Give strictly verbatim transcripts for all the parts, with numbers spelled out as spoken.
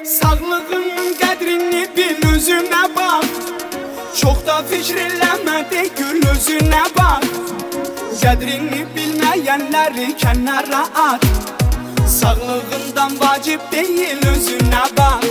Sağlığın qədrini bil, özünə bax. Çox da fikr eləmə, de gül özünə bax. Qədrini bilməyənləri kənara at. Sağlığından vacib deyil, özünə bax.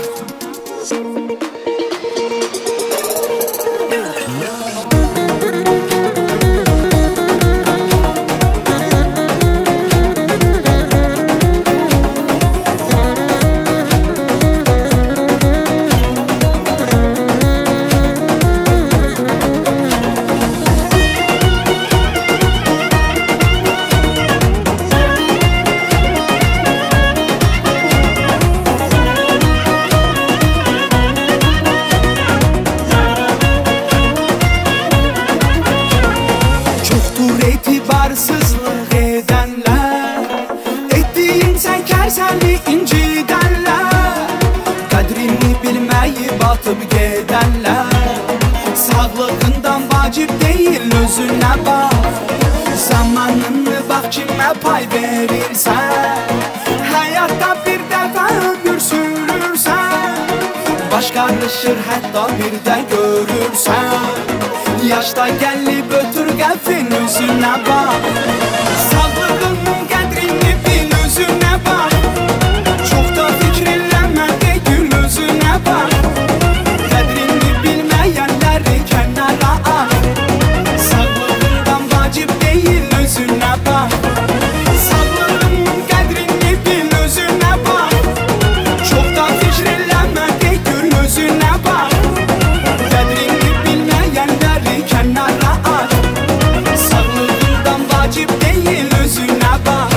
Etibarsızlıq edənlər, etdiyin çəkərsəni incidənlər, qədrini bilməyib atıb gedənlər. Sağlığından vacib deyil, özünə bax. Zamanını bax kimə pay verirsən. Həyatda bir dəfə ömür sürürsən, baş qarışır hətta bir də görürsən. Yaşda gəlib ötür qəfin, özünə bax. Sağlığının qədrini bil, özünə bax. Çox da fikr eləmə, de gül özünə bax. Qədrini bilməyənləri kənara at. Sağlığından vacib deyil, özünə bax. Sağlığının qədrini bil, özünə bax. Çox da fikr eləmə, de gül özünə bax. Qədrini bilməyənləri kənara at. Sağlığından vacib deyil, özünə bax.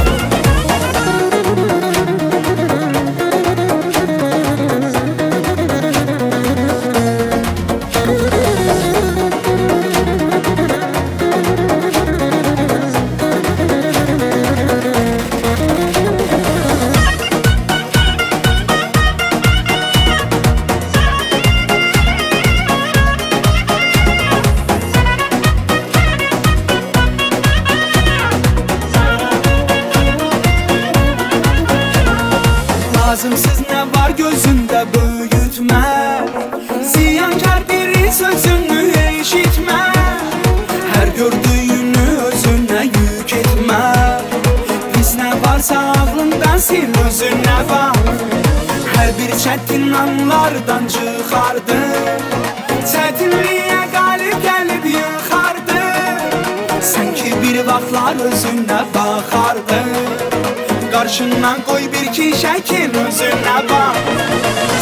Lazımsız nə var gözündə böyütmə, ziyankar biri sözünü eşitmə. Hər gördüyünü özünə yük etmə. Pis nə varsa ağlından sil, özünə bax. Hər bir çətin anlardan çıxardı, çətinliyə qalib gəlib yıxardı. Sən ki bir vaxtlar özünə baxardı, qarşından qoy bir ki şəkil, özünə bax.